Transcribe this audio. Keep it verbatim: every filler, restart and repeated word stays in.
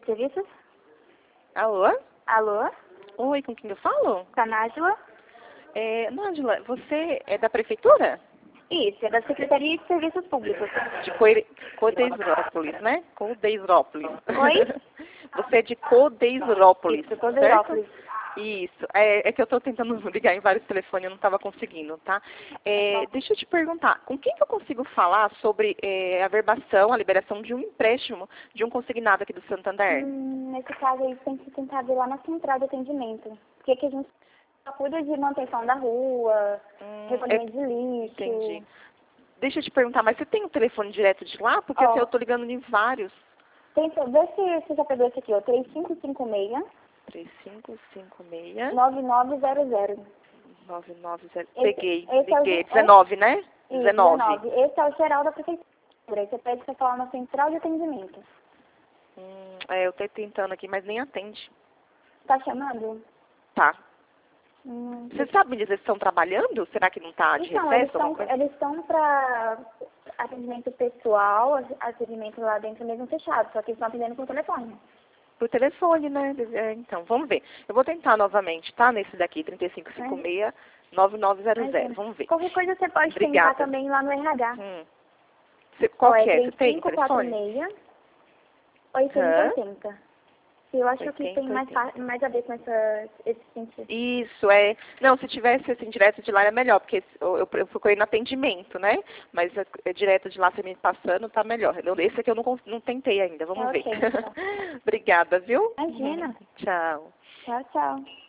Serviços? Alô? Alô? Oi, com quem eu falo? Com a Nájila? É, Nájila, você é da prefeitura? Isso, é da Secretaria de Serviços Públicos. De Coire... Codeirópolis, né? Codeirópolis. Oi? Você é de Codeirópolis, Isso, certo? Codeirópolis. Isso. É, é que eu estou tentando ligar em vários telefones e eu não estava conseguindo, tá? É, deixa eu te perguntar, com quem que eu consigo falar sobre é, a verbação, a liberação de um empréstimo de um consignado aqui do Santander? Hum, nesse caso aí, tem que tentar ver lá na central de atendimento. Porque que a gente só cuida de manutenção da rua, Hum, recolhimento é- de lixo. Entendi. Deixa eu te perguntar, mas você tem o telefone direto de lá? Porque Ó. assim, eu estou ligando em vários. Tenta, vê se você já pegou esse aqui, ó. três cinco cinco seis, três cinco cinco seis, nove nove zero zero. nove nove zero. Esse- Peguei, esse é o peguei. de- dezenove, né? Isso, dezenove. Esse é o geral da prefeitura. Aí você pede pra falar na central de atendimento. Hum, é, eu estou tentando aqui, mas nem atende. Tá chamando? Tá. Hum, Você sabe me dizer se estão trabalhando? Será que não está de Então, eles recesso? estão alguma coisa? eles estão para atendimento pessoal, atendimento lá dentro mesmo fechado, só que eles estão atendendo por telefone. Por telefone, né? É, então, vamos ver. Eu vou tentar novamente, tá? Nesse daqui, três cinco cinco seis, nove nove zero zero. Imagina. Vamos ver. Qualquer coisa você pode Obrigada. tentar também lá no R H. Hum. Você, qual Ó, que é? Você três tem cinco quatro telefone? seis, oitocentos e oitenta. Eu acho que tem oitenta, mais, fa- mais a ver com essa, esse sentido. Isso, é. Não, se tivesse assim, direto de lá era melhor, porque eu, eu, eu procurei no atendimento, né? Mas é, é direto de lá você me passando, tá melhor. Eu- Esse aqui eu não, cons- não tentei ainda, vamos É ver. ok, então. Obrigada, viu? Imagina. Tchau. Tchau, tchau.